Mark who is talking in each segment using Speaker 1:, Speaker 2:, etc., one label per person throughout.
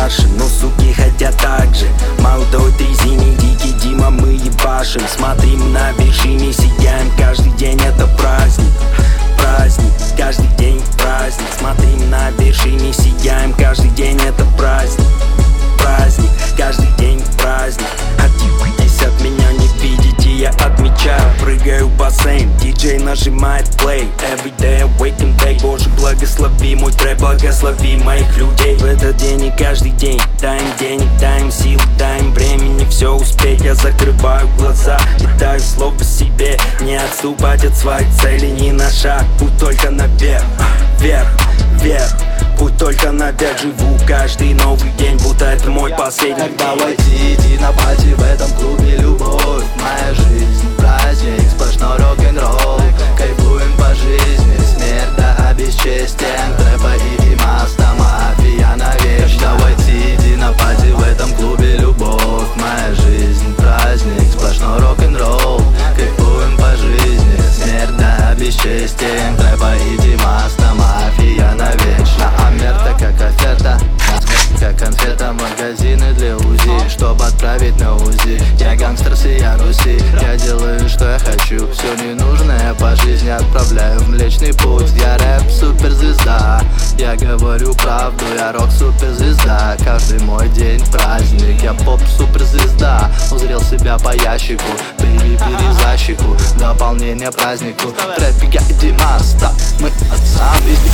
Speaker 1: наши, но суки хотят так же. Молодой Трезини, дикий Дима, мы ебашим. Смотрим на вершине, сияем, каждый день это праздник. Праздник, каждый день праздник. Смотрим на вершине, сияем, каждый день это праздник. Праздник, каждый день праздник. Отъебитесь от меня, не видите, я отмечаю. Прыгаю в бассейн, диджей нажимает play. Every day I wake and bake. Боже, благослови мой трэп, благослови моих людей. В этот день и каждый день даем денег, даем сил, даем времени все успеть. Я закрываю глаза и даю слово себе не отступать от своей цели ни на шаг. Путь только наверх, вверх, вверх. Путь только наверх, живу каждый новый день, будто это мой последний день.
Speaker 2: Давай иди на пати, в этом клубе любовь. Моя жизнь праздник, сплошной рок-н-ролл. Кайфуем по жизни, смерть да бесчестен. Трэпа и маста, мафия навечно. Давай иди на пати, в этом клубе любовь. Моя жизнь праздник, сплошной рок-н-ролл. Кайфуем по жизни, смерть да бесчестен. Трэпа и маста, мафия навечно. Амерта как оферта, как конфета, магазины для УЗИ, чтобы отправить на УЗИ. Я гангстер сия Руси, я делаю, что я хочу. Все ненужное по жизни отправляю в Млечный Путь. Я рэп-суперзвезда, я говорю правду, я рок-суперзвезда. Каждый мой день праздник, я поп-суперзвезда. Узрел себя по ящику, бери за щеку, дополнение празднику. Трэп я и Димаста, мы отца,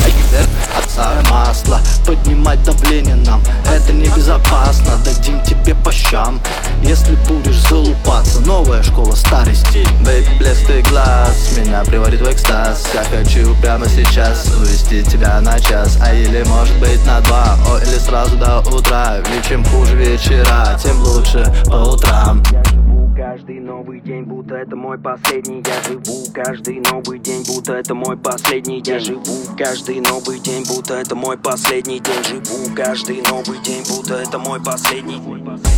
Speaker 2: отца масло. Поднимать давление нам, это небезопасно. Дадим тебе по щам, если будешь залупаться. Новая школа, старый стиль. Бэйби, блеск и глаз меня приводит в экстаз. Я хочу прямо сейчас увести тебя на час, а или может быть на 2, о, или сразу до утра. Ведь чем хуже вечера, тем лучше по утрам.
Speaker 1: Каждый новый день, будто это мой последний. Я живу каждый новый день, будто это мой последний. Я живу каждый новый день, будто это мой последний день. Живу каждый новый день, будто это мой последний.